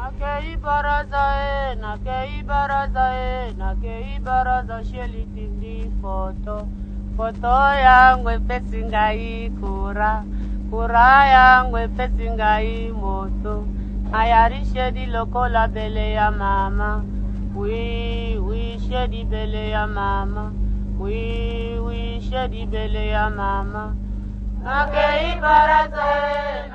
Nakei baraza sheli tindi foto yangu epesi ngai kura yangu epesi ngai moto ayarishe di lokola bele ya mama wi shedi bele ya mama wi shedi bele ya mama nakei baraza